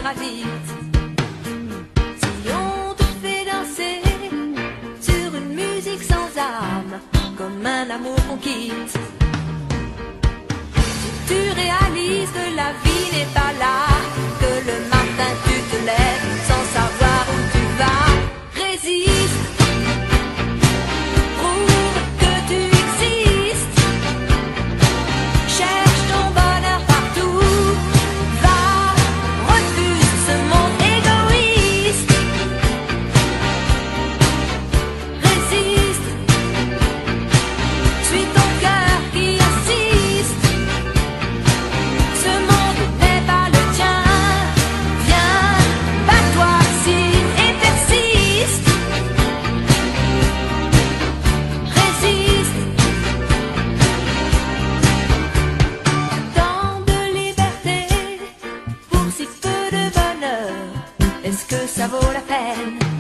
ira vite. Si on te fait danser sur une musique sans âme, comme un amour qu'on quitte, si tu réalises que la vie n'est pas là, que le matin tu te lèves sans savoir où tu vas, résiste, prouve que tu existes, cherche ton bonheur partout, va, refuse ce monde égoïste, résiste, suis ton cœur qui insiste, ce monde n'est pas le tien, viens, bats-toi, signe et persiste, résiste, tant de liberté pour si peu de bonheur, est-ce que ça vaut la peine?